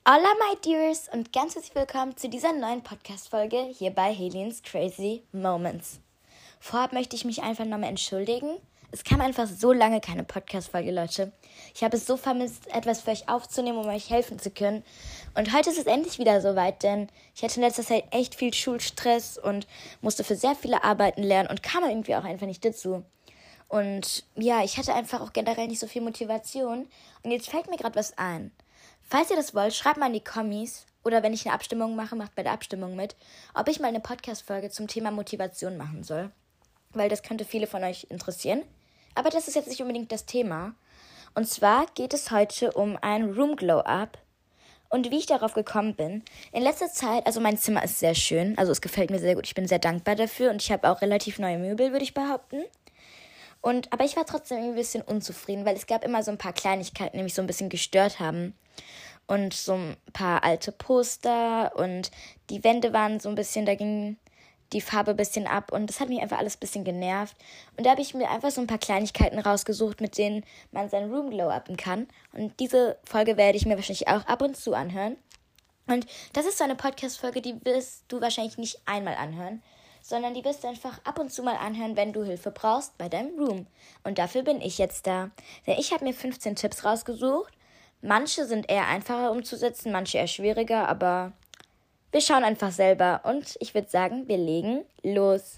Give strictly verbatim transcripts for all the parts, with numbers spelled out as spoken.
Hola my dears und ganz herzlich willkommen zu dieser neuen Podcast-Folge hier bei Helens Crazy Moments. Vorab möchte ich mich einfach nochmal entschuldigen. Es kam einfach so lange keine Podcast-Folge, Leute. Ich habe es so vermisst, etwas für euch aufzunehmen, um euch helfen zu können. Und heute ist es endlich wieder soweit, denn ich hatte in letzter Zeit echt viel Schulstress und musste für sehr viele Arbeiten lernen und kam irgendwie auch einfach nicht dazu. Und ja, ich hatte einfach auch generell nicht so viel Motivation. Und jetzt fällt mir gerade was ein. Falls ihr das wollt, schreibt mal in die Kommis oder wenn ich eine Abstimmung mache, macht bei der Abstimmung mit, ob ich mal eine Podcast-Folge zum Thema Motivation machen soll. Weil das könnte viele von euch interessieren. Aber das ist jetzt nicht unbedingt das Thema. Und zwar geht es heute um ein Room Glow-Up. Und wie ich darauf gekommen bin, in letzter Zeit, also mein Zimmer ist sehr schön, also es gefällt mir sehr gut, ich bin sehr dankbar dafür und ich habe auch relativ neue Möbel, würde ich behaupten. Und, aber ich war trotzdem irgendwie ein bisschen unzufrieden, weil es gab immer so ein paar Kleinigkeiten, die mich so ein bisschen gestört haben. Und so ein paar alte Poster und die Wände waren so ein bisschen, da ging die Farbe ein bisschen ab und das hat mich einfach alles ein bisschen genervt. Und da habe ich mir einfach so ein paar Kleinigkeiten rausgesucht, mit denen man sein Room glow-upen kann. Und diese Folge werde ich mir wahrscheinlich auch ab und zu anhören. Und das ist so eine Podcast-Folge, die wirst du wahrscheinlich nicht einmal anhören, sondern die wirst du einfach ab und zu mal anhören, wenn du Hilfe brauchst bei deinem Room. Und dafür bin ich jetzt da. Denn ich habe mir fünfzehn Tipps rausgesucht. Manche sind eher einfacher umzusetzen, manche eher schwieriger, aber wir schauen einfach selber. Und ich würde sagen, wir legen los.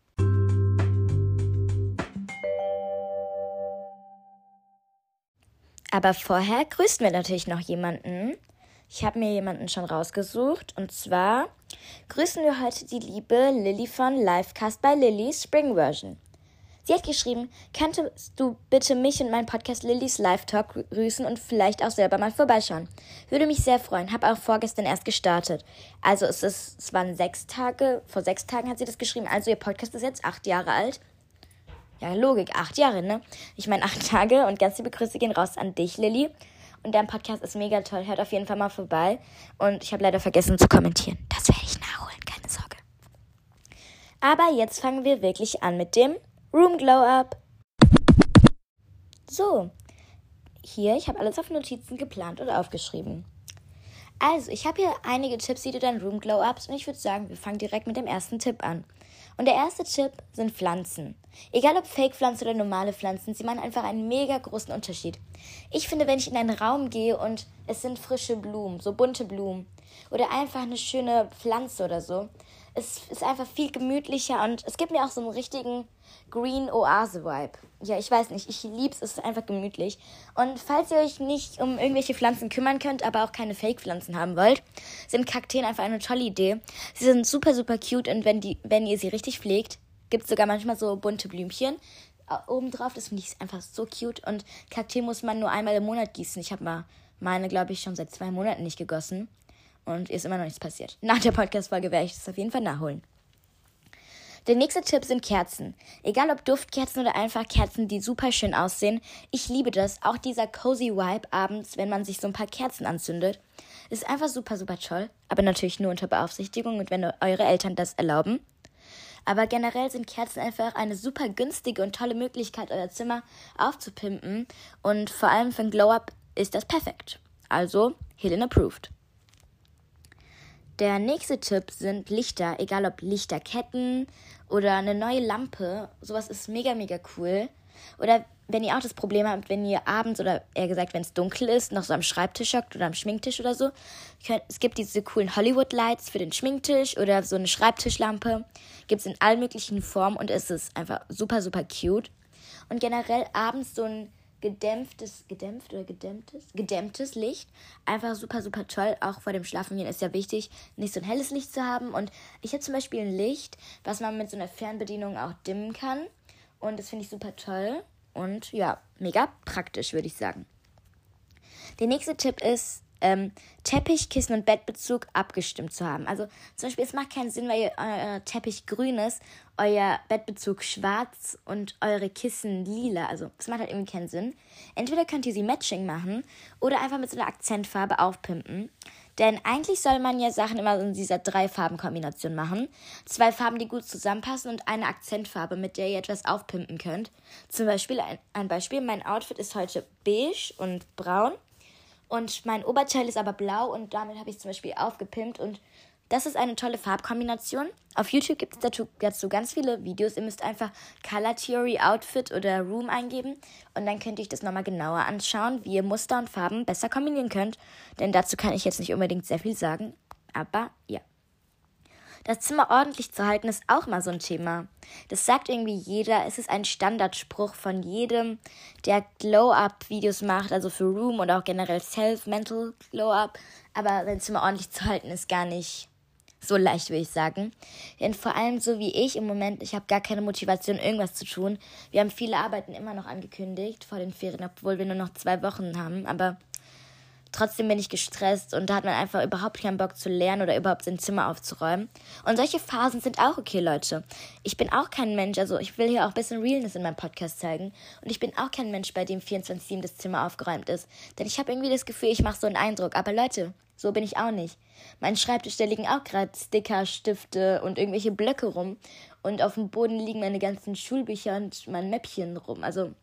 Aber vorher grüßen wir natürlich noch jemanden. Ich habe mir jemanden schon rausgesucht. Und zwar grüßen wir heute die liebe Lilly von Livecast by Lilly Spring Version. Sie hat geschrieben, könntest du bitte mich und meinen Podcast Lillys Live Talk grüßen und vielleicht auch selber mal vorbeischauen. Würde mich sehr freuen. Habe auch vorgestern erst gestartet. Also es ist, es waren sechs Tage, vor sechs Tagen hat sie das geschrieben. Also ihr Podcast ist jetzt acht Jahre alt. Ja, Logik, acht Jahre, ne? Ich meine acht Tage und ganz liebe Grüße gehen raus an dich, Lilly. Und dein Podcast ist mega toll. Hört auf jeden Fall mal vorbei. Und ich habe leider vergessen zu kommentieren. Das werde ich nachholen, keine Sorge. Aber jetzt fangen wir wirklich an mit dem Room Glow-Up. So, hier, ich habe alles auf Notizen geplant oder aufgeschrieben. Also, ich habe hier einige Tipps, die du dein Room Glow-Upst und ich würde sagen, wir fangen direkt mit dem ersten Tipp an. Und der erste Tipp sind Pflanzen. Egal ob Fake-Pflanzen oder normale Pflanzen, sie machen einfach einen mega großen Unterschied. Ich finde, wenn ich in einen Raum gehe und es sind frische Blumen, so bunte Blumen oder einfach eine schöne Pflanze oder so, es ist einfach viel gemütlicher und es gibt mir auch so einen richtigen Green-Oase-Vibe. Ja, ich weiß nicht, ich liebe es, es ist einfach gemütlich. Und falls ihr euch nicht um irgendwelche Pflanzen kümmern könnt, aber auch keine Fake-Pflanzen haben wollt, sind Kakteen einfach eine tolle Idee. Sie sind super, super cute und wenn, die, wenn ihr sie richtig pflegt, gibt es sogar manchmal so bunte Blümchen obendrauf. Das finde ich einfach so cute und Kakteen muss man nur einmal im Monat gießen. Ich habe mal meine, glaube ich, schon seit zwei Monaten nicht gegossen. Und ist immer noch nichts passiert. Nach der Podcast-Folge werde ich das auf jeden Fall nachholen. Der nächste Tipp sind Kerzen. Egal ob Duftkerzen oder einfach Kerzen, die super schön aussehen. Ich liebe das. Auch dieser cozy Vibe abends, wenn man sich so ein paar Kerzen anzündet. Ist einfach super, super toll. Aber natürlich nur unter Beaufsichtigung und wenn eure Eltern das erlauben. Aber generell sind Kerzen einfach eine super günstige und tolle Möglichkeit, euer Zimmer aufzupimpen. Und vor allem für ein Glow-Up ist das perfekt. Also, Helen approved. Der nächste Tipp sind Lichter, egal ob Lichterketten oder eine neue Lampe. Sowas ist mega, mega cool. Oder wenn ihr auch das Problem habt, wenn ihr abends oder eher gesagt, wenn es dunkel ist, noch so am Schreibtisch hockt oder am Schminktisch oder so. Könnt, es gibt diese coolen Hollywood-Lights für den Schminktisch oder so eine Schreibtischlampe. Gibt es in allen möglichen Formen und es ist einfach super, super cute. Und generell abends so ein gedämpftes, gedämpft oder gedämmtes, gedämmtes Licht. Einfach super, super toll. Auch vor dem Schlafengehen ist ja wichtig, nicht so ein helles Licht zu haben. Und ich habe zum Beispiel ein Licht, was man mit so einer Fernbedienung auch dimmen kann. Und das finde ich super toll. Und ja, mega praktisch, würde ich sagen. Der nächste Tipp ist, ähm, Teppich, Kissen und Bettbezug abgestimmt zu haben. Also zum Beispiel, es macht keinen Sinn, weil euer Teppich grün ist, euer Bettbezug schwarz und eure Kissen lila. Also das macht halt irgendwie keinen Sinn. Entweder könnt ihr sie matching machen oder einfach mit so einer Akzentfarbe aufpimpen. Denn eigentlich soll man ja Sachen immer in dieser Drei-Farben-Kombination machen. Zwei Farben, die gut zusammenpassen und eine Akzentfarbe, mit der ihr etwas aufpimpen könnt. Zum Beispiel, ein, ein Beispiel, mein Outfit ist heute beige und braun. Und mein Oberteil ist aber blau und damit habe ich es zum Beispiel aufgepimpt und das ist eine tolle Farbkombination. Auf YouTube gibt es dazu, dazu ganz viele Videos. Ihr müsst einfach Color Theory Outfit oder Room eingeben und dann könnt ihr euch das nochmal genauer anschauen, wie ihr Muster und Farben besser kombinieren könnt. Denn dazu kann ich jetzt nicht unbedingt sehr viel sagen, aber ja. Das Zimmer ordentlich zu halten ist auch mal so ein Thema. Das sagt irgendwie jeder. Es ist ein Standardspruch von jedem, der Glow-Up-Videos macht, also für Room oder auch generell Self-Mental Glow-Up. Aber sein Zimmer ordentlich zu halten ist gar nicht so leicht, würde ich sagen. Denn vor allem so wie ich im Moment, ich habe gar keine Motivation, irgendwas zu tun. Wir haben viele Arbeiten immer noch angekündigt vor den Ferien, obwohl wir nur noch zwei Wochen haben. Aber trotzdem bin ich gestresst und da hat man einfach überhaupt keinen Bock zu lernen oder überhaupt sein Zimmer aufzuräumen. Und solche Phasen sind auch okay, Leute. Ich bin auch kein Mensch, also ich will hier auch ein bisschen Realness in meinem Podcast zeigen. Und ich bin auch kein Mensch, bei dem vierundzwanzig sieben das Zimmer aufgeräumt ist. Denn ich habe irgendwie das Gefühl, ich mache so einen Eindruck. Aber Leute, so bin ich auch nicht. Mein Schreibtisch, da liegen auch gerade Sticker, Stifte und irgendwelche Blöcke rum. Und auf dem Boden liegen meine ganzen Schulbücher und mein Mäppchen rum. Also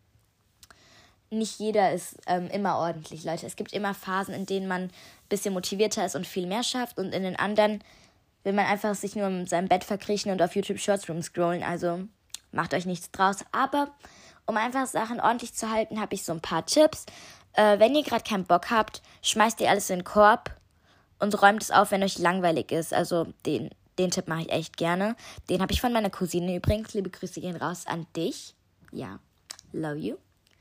nicht jeder ist ähm, immer ordentlich, Leute. Es gibt immer Phasen, in denen man ein bisschen motivierter ist und viel mehr schafft. Und in den anderen will man einfach sich nur in seinem Bett verkriechen und auf YouTube Shorts rumscrollen. Also macht euch nichts draus. Aber um einfach Sachen ordentlich zu halten, habe ich so ein paar Tipps. Äh, wenn ihr gerade keinen Bock habt, schmeißt ihr alles in den Korb und räumt es auf, wenn euch langweilig ist. Also den, den Tipp mache ich echt gerne. Den habe ich von meiner Cousine übrigens. Liebe Grüße gehen raus an dich. Ja, love you.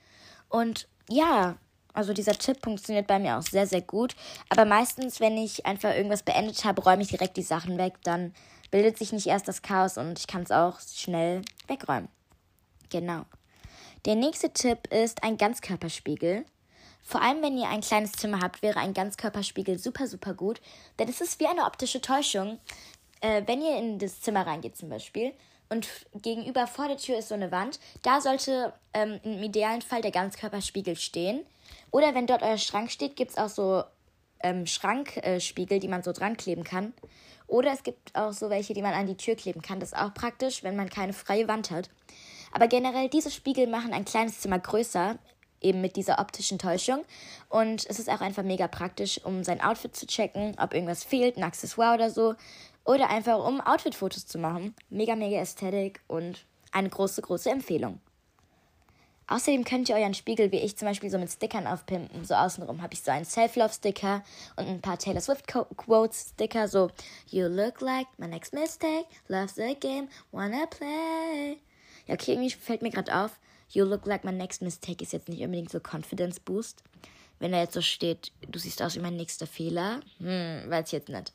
Und ja, also dieser Tipp funktioniert bei mir auch sehr, sehr gut. Aber meistens, wenn ich einfach irgendwas beendet habe, räume ich direkt die Sachen weg. Dann bildet sich nicht erst das Chaos und ich kann es auch schnell wegräumen. Genau. Der nächste Tipp ist ein Ganzkörperspiegel. Vor allem, wenn ihr ein kleines Zimmer habt, wäre ein Ganzkörperspiegel super, super gut. Denn es ist wie eine optische Täuschung. Äh, wenn ihr in das Zimmer reingeht zum Beispiel und gegenüber vor der Tür ist so eine Wand, da sollte ähm, im idealen Fall der Ganzkörperspiegel stehen. Oder wenn dort euer Schrank steht, gibt es auch so ähm, Schrankspiegel, äh, die man so dran kleben kann. Oder es gibt auch so welche, die man an die Tür kleben kann. Das ist auch praktisch, wenn man keine freie Wand hat. Aber generell, diese Spiegel machen ein kleines Zimmer größer, eben mit dieser optischen Täuschung. Und es ist auch einfach mega praktisch, um sein Outfit zu checken, ob irgendwas fehlt, ein Accessoire oder so. Oder einfach, um Outfit-Fotos zu machen. Mega, mega Ästhetik und eine große, große Empfehlung. Außerdem könnt ihr euren Spiegel, wie ich zum Beispiel, so mit Stickern aufpimpen. So außenrum habe ich so einen Self-Love-Sticker und ein paar Taylor Swift-Quotes-Sticker. So, you look like my next mistake, love the game, wanna play. Ja, okay, irgendwie fällt mir gerade auf, you look like my next mistake ist jetzt nicht unbedingt so Confidence Boost. Wenn da jetzt so steht, du siehst aus wie mein nächster Fehler, hm, weiß ich jetzt nicht.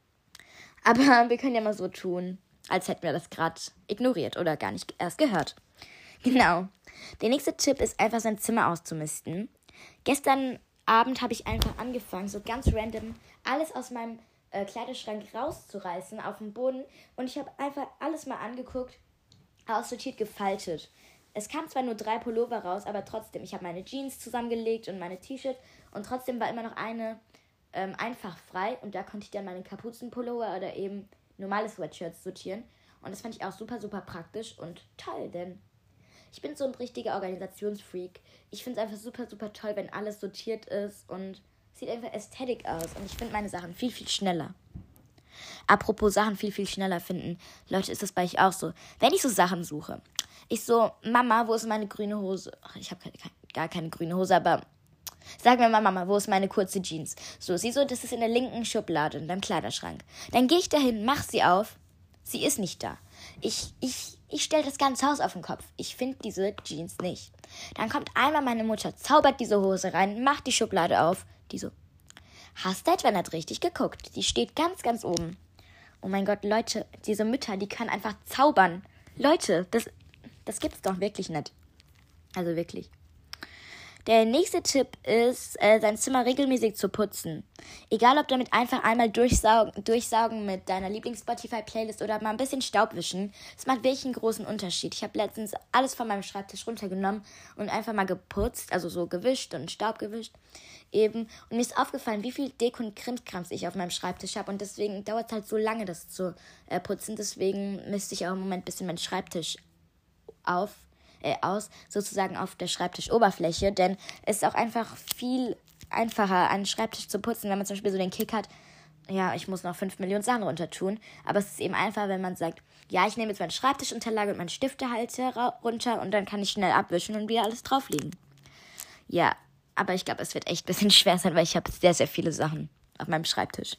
Aber wir können ja mal so tun, als hätten wir das gerade ignoriert oder gar nicht erst gehört. Genau. Der nächste Tipp ist einfach sein Zimmer auszumisten. Gestern Abend habe ich einfach angefangen, so ganz random alles aus meinem äh, Kleiderschrank rauszureißen auf den Boden. Und ich habe einfach alles mal angeguckt, aussortiert, gefaltet. Es kamen zwar nur drei Pullover raus, aber trotzdem, ich habe meine Jeans zusammengelegt und meine T-Shirts und trotzdem war immer noch eine ähm, einfach frei und da konnte ich dann meine Kapuzenpullover oder eben normale Sweatshirts sortieren und das fand ich auch super, super praktisch und toll, denn ich bin so ein richtiger Organisationsfreak. Ich finde es einfach super, super toll, wenn alles sortiert ist und sieht einfach ästhetisch aus und ich finde meine Sachen viel, viel schneller. Apropos Sachen viel, viel schneller finden. Leute, ist das bei euch auch so? Wenn ich so Sachen suche, ich so, Mama, wo ist meine grüne Hose? Ach, ich habe gar keine grüne Hose, aber sag mir mal, Mama, wo ist meine kurze Jeans? So, sie so, das ist in der linken Schublade in deinem Kleiderschrank. Dann gehe ich dahin, mach sie auf. Sie ist nicht da. Ich, ich, ich stelle das ganze Haus auf den Kopf. Ich finde diese Jeans nicht. Dann kommt einmal meine Mutter, zaubert diese Hose rein, macht die Schublade auf. Die so, hast du etwa nicht richtig geguckt? Die steht ganz, ganz oben. Oh mein Gott, Leute, diese Mütter, die können einfach zaubern. Leute, das, das gibt's doch wirklich nicht. Also wirklich. Der nächste Tipp ist, äh, sein Zimmer regelmäßig zu putzen. Egal, ob damit einfach einmal durchsaugen, durchsaugen mit deiner Lieblings-Spotify-Playlist oder mal ein bisschen Staub wischen. Das macht wirklich einen großen Unterschied. Ich habe letztens alles von meinem Schreibtisch runtergenommen und einfach mal geputzt, also so gewischt und Staub gewischt eben. Und mir ist aufgefallen, wie viel Deko und Krimskrams ich auf meinem Schreibtisch habe und deswegen dauert es halt so lange, das zu äh, putzen. Deswegen misste ich auch im Moment ein bisschen meinen Schreibtisch auf. aus, sozusagen auf der Schreibtischoberfläche, denn es ist auch einfach viel einfacher, einen Schreibtisch zu putzen, wenn man zum Beispiel so den Kick hat, ja, ich muss noch fünf Millionen Sachen runter tun. Aber es ist eben einfach, wenn man sagt, ja, ich nehme jetzt meine Schreibtischunterlage und meinen Stiftehalter runter und dann kann ich schnell abwischen und wieder alles drauflegen. Ja, aber ich glaube, es wird echt ein bisschen schwer sein, weil ich habe sehr, sehr viele Sachen auf meinem Schreibtisch.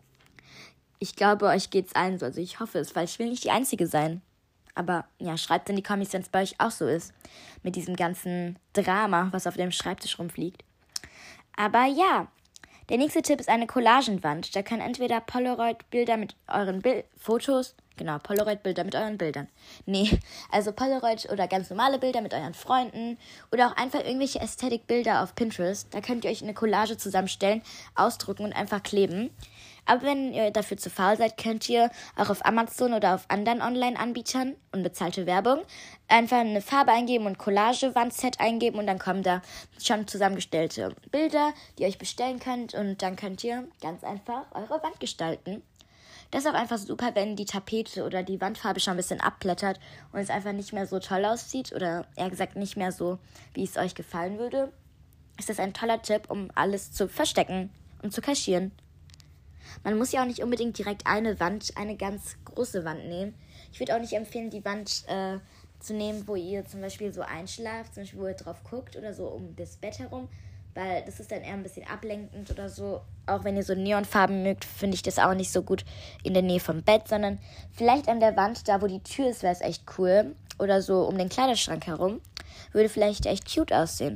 Ich glaube, euch geht's allen so. Also ich hoffe es, weil ich will nicht die Einzige sein. Aber ja, schreibt in die Kommis, wenn es bei euch auch so ist. Mit diesem ganzen Drama, was auf dem Schreibtisch rumfliegt. Aber ja, der nächste Tipp ist eine Collagenwand. Da können entweder Polaroid-Bilder mit euren Bil- Fotos, genau, Polaroid-Bilder mit euren Bildern. Nee, also Polaroid oder ganz normale Bilder mit euren Freunden oder auch einfach irgendwelche Ästhetik-Bilder auf Pinterest. Da könnt ihr euch eine Collage zusammenstellen, ausdrucken und einfach kleben. Aber wenn ihr dafür zu faul seid, könnt ihr auch auf Amazon oder auf anderen Online-Anbietern, unbezahlte Werbung, einfach eine Farbe eingeben und Collage-Wandset eingeben und dann kommen da schon zusammengestellte Bilder, die ihr euch bestellen könnt und dann könnt ihr ganz einfach eure Wand gestalten. Das ist auch einfach super, wenn die Tapete oder die Wandfarbe schon ein bisschen abblättert und es einfach nicht mehr so toll aussieht oder eher gesagt nicht mehr so, wie es euch gefallen würde. Ist das ein toller Tipp, um alles zu verstecken und zu kaschieren. Man muss ja auch nicht unbedingt direkt eine Wand, eine ganz große Wand nehmen. Ich würde auch nicht empfehlen, die Wand äh, zu nehmen, wo ihr zum Beispiel so einschlaft, zum Beispiel, wo ihr drauf guckt oder so um das Bett herum, weil das ist dann eher ein bisschen ablenkend oder so. Auch wenn ihr so Neonfarben mögt, finde ich das auch nicht so gut in der Nähe vom Bett, sondern vielleicht an der Wand, da wo die Tür ist, wäre es echt cool. Oder so um den Kleiderschrank herum. Würde vielleicht echt cute aussehen.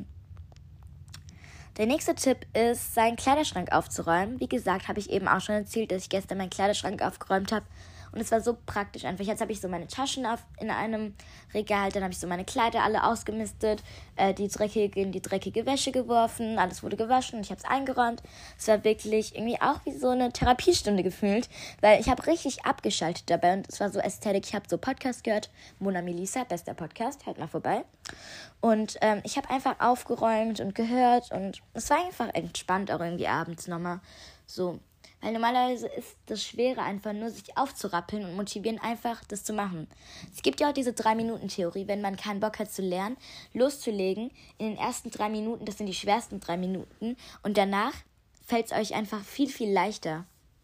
Der nächste Tipp ist, seinen Kleiderschrank aufzuräumen. Wie gesagt, habe ich eben auch schon erzählt, dass ich gestern meinen Kleiderschrank aufgeräumt habe. Und es war so praktisch einfach. Jetzt habe ich so meine Taschen auf, in einem Regal, dann habe ich so meine Kleider alle ausgemistet, äh, die dreckige in die dreckige Wäsche geworfen, alles wurde gewaschen und ich habe es eingeräumt. Es war wirklich irgendwie auch wie so eine Therapiestunde gefühlt, weil ich habe richtig abgeschaltet dabei und es war so Ästhetik. Ich habe so Podcast gehört, Mona Melissa, bester Podcast, hört mal vorbei. Und ähm, ich habe einfach aufgeräumt und gehört und es war einfach entspannt auch irgendwie abends nochmal so. Weil normalerweise ist das Schwere einfach nur, sich aufzurappeln und motivieren, einfach das zu machen. Es gibt ja auch diese drei-Minuten-Theorie, wenn man keinen Bock hat zu lernen, loszulegen, in den ersten drei Minuten, das sind die schwersten drei Minuten, und danach fällt es euch einfach viel, viel leichter.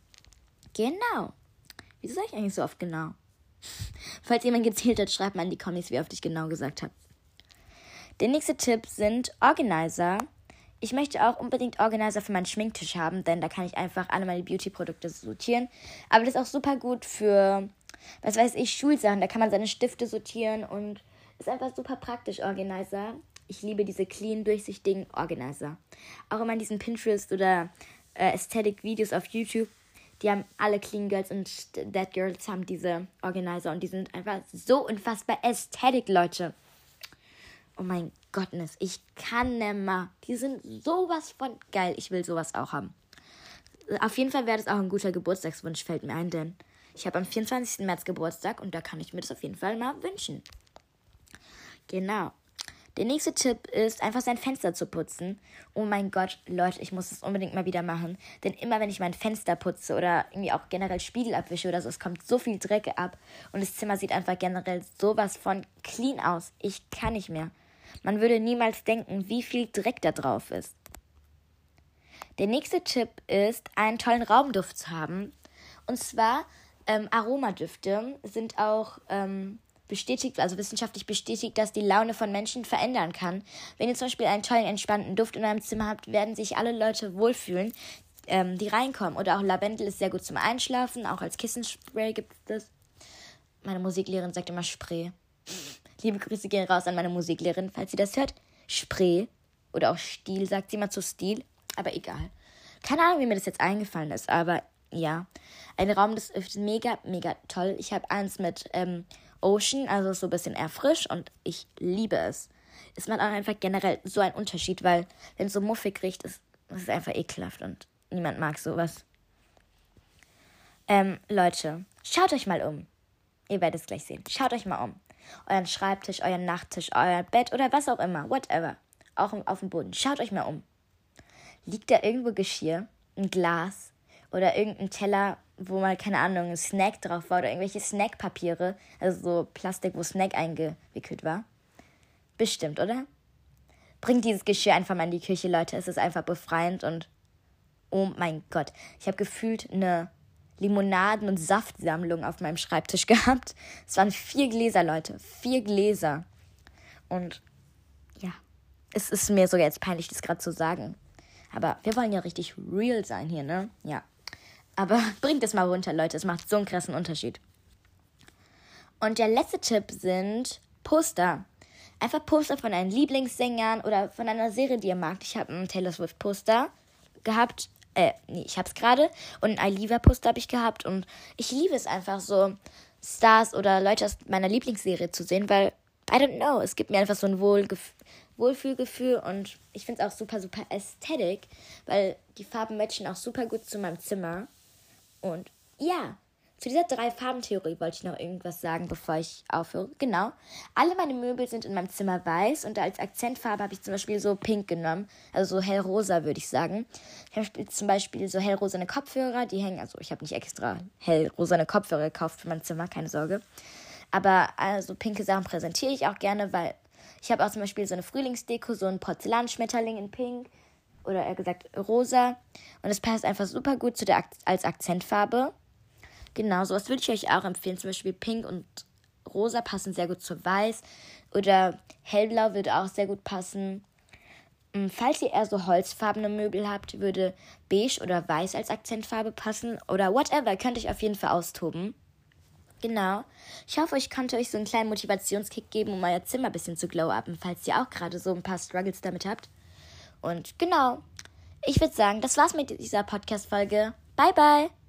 Genau. Wieso sage ich eigentlich so oft genau? Falls jemand gezählt hat, schreibt mal in die Kommis, wie oft ich genau gesagt habe. Der nächste Tipp sind Organizer. Ich möchte auch unbedingt Organizer für meinen Schminktisch haben, denn da kann ich einfach alle meine Beauty-Produkte sortieren. Aber das ist auch super gut für, was weiß ich, Schulsachen. Da kann man seine Stifte sortieren und ist einfach super praktisch, Organizer. Ich liebe diese clean, durchsichtigen Organizer. Auch immer in diesen Pinterest oder äh, Aesthetic-Videos auf YouTube, die haben alle Clean Girls und That Girls haben diese Organizer und die sind einfach so unfassbar Aesthetic, Leute. Oh mein Gottness, ich kann nimmer. Die sind sowas von geil. Ich will sowas auch haben. Auf jeden Fall wäre das auch ein guter Geburtstagswunsch, fällt mir ein, denn ich habe am vierundzwanzigsten März Geburtstag und da kann ich mir das auf jeden Fall mal wünschen. Genau. Der nächste Tipp ist, einfach sein Fenster zu putzen. Oh mein Gott, Leute, ich muss das unbedingt mal wieder machen. Denn immer, wenn ich mein Fenster putze oder irgendwie auch generell Spiegel abwische oder so, es kommt so viel Dreck ab und das Zimmer sieht einfach generell sowas von clean aus. Ich kann nicht mehr. Man würde niemals denken, wie viel Dreck da drauf ist. Der nächste Tipp ist, einen tollen Raumduft zu haben. Und zwar ähm, Aromadüfte sind auch ähm, bestätigt, also wissenschaftlich bestätigt, dass die Laune von Menschen verändern kann. Wenn ihr zum Beispiel einen tollen, entspannten Duft in eurem Zimmer habt, werden sich alle Leute wohlfühlen, ähm, die reinkommen. Oder auch Lavendel ist sehr gut zum Einschlafen, auch als Kissenspray gibt es. Meine Musiklehrerin sagt immer Spray. Liebe Grüße gehen raus an meine Musiklehrerin, falls sie das hört. Spray oder auch Stiel, sagt sie mal zu Stil, aber egal. Keine Ahnung, wie mir das jetzt eingefallen ist, aber ja. Ein Raum, das ist mega, mega toll. Ich habe eins mit ähm, Ocean, also so ein bisschen eher frisch und ich liebe es. Es macht auch einfach generell so einen Unterschied, weil wenn es so muffig riecht, ist es einfach ekelhaft und niemand mag sowas. Ähm, Leute, schaut euch mal um. Ihr werdet es gleich sehen. Schaut euch mal um. Euren Schreibtisch, euren Nachttisch, euer Bett oder was auch immer, whatever. Auch auf dem Boden. Schaut euch mal um. Liegt da irgendwo Geschirr, ein Glas oder irgendein Teller, wo mal, keine Ahnung, ein Snack drauf war oder irgendwelche Snackpapiere, also so Plastik, wo Snack eingewickelt war? Bestimmt, oder? bringt dieses Geschirr einfach mal in die Küche, Leute. Es ist einfach befreiend und oh mein Gott. Ich habe gefühlt eine Limonaden- und Saftsammlung auf meinem Schreibtisch gehabt. Es waren vier Gläser, Leute. Vier Gläser. Und ja, es ist mir sogar jetzt peinlich, das gerade zu sagen. Aber wir wollen ja richtig real sein hier, ne? Ja. Aber bringt es mal runter, Leute. Es macht so einen krassen Unterschied. Und der letzte Tipp sind Poster. Einfach Poster von deinen Lieblingssängern oder von einer Serie, die ihr mag. Ich habe ein Taylor Swift Poster gehabt. Äh, nee, ich habe es gerade. Und ein Aliva Poster habe ich gehabt. Und ich liebe es einfach so, Stars oder Leute aus meiner Lieblingsserie zu sehen, weil, I don't know, es gibt mir einfach so ein Wohlgef- Wohlfühlgefühl und ich finde es auch super, super ästhetisch, weil die Farben matchen auch super gut zu meinem Zimmer. Und ja, zu dieser Drei-Farben-Theorie wollte ich noch irgendwas sagen, bevor ich aufhöre. Genau, alle meine Möbel sind in meinem Zimmer weiß und als Akzentfarbe habe ich zum Beispiel so pink genommen, also so hellrosa würde ich sagen. Ich habe zum Beispiel so hellrosane Kopfhörer, die hängen, also ich habe nicht extra hellrosane Kopfhörer gekauft für mein Zimmer, keine Sorge. Aber also pinke Sachen präsentiere ich auch gerne, weil ich habe auch zum Beispiel so eine Frühlingsdeko, so einen Porzellanschmetterling in pink oder eher gesagt rosa. Und es passt einfach super gut zu der Ak- als Akzentfarbe. Genau, sowas würde ich euch auch empfehlen. Zum Beispiel pink und rosa passen sehr gut zu weiß. Oder hellblau würde auch sehr gut passen. Falls ihr eher so holzfarbene Möbel habt, würde beige oder weiß als Akzentfarbe passen. Oder whatever, könnt ihr euch auf jeden Fall austoben. Genau. Ich hoffe, ich konnte euch so einen kleinen Motivationskick geben, um euer Zimmer ein bisschen zu glow-upen, falls ihr auch gerade so ein paar Struggles damit habt. Und genau, ich würde sagen, das war's mit dieser Podcast-Folge. Bye, bye!